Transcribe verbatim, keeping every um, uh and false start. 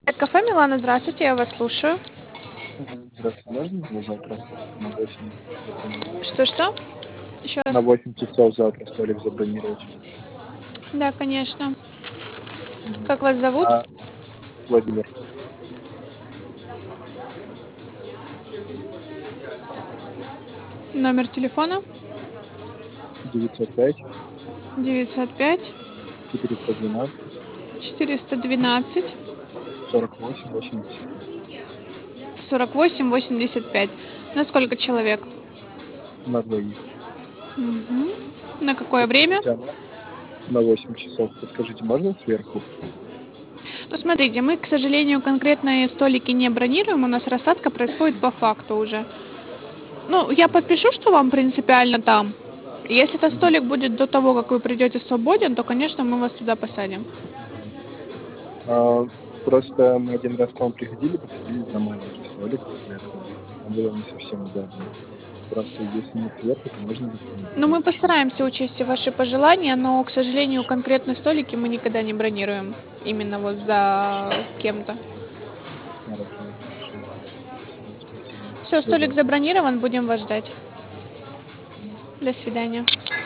Это кафе Милана, здравствуйте, я вас слушаю. Мгм. Здравствуйте, можно на завтра на восемь забронировать? Что-что? Еще На раз. восемь часов завтра столик забронировать. Да, конечно. Мгм. Как вас зовут? А, Владимир, Номер телефона? девятьсот пять девятьсот пять четыреста двенадцать четыреста двенадцать сорок восемь восемьдесят пять. сорок восемь восемьдесят пять. На сколько человек? На двоих. Мгм. На какое время? Подскажите, а мо- на восемь часов. Подскажите, можно сверху? Ну, смотрите, мы, к сожалению, конкретные столики не бронируем, у нас рассадка происходит по факту уже. Ну, я подпишу, что вам принципиально там. Если этот Мгм. столик будет до того, как вы придете свободен, то, конечно, мы вас туда посадим. Мгм. А, просто мы один раз к вам приходили, посадили за маленький столик возле окна. Там было не совсем удобно. Просто если нет сверху, то можно Ну, мы дополнительно. постараемся учесть все ваши пожелания, но, к сожалению, конкретные столики мы никогда не бронируем именно вот за кем-то. Хорошо, хорошо. Хорошо, спасибо. Все, До столик завтра. забронирован, будем вас ждать. Мгм. До свидания.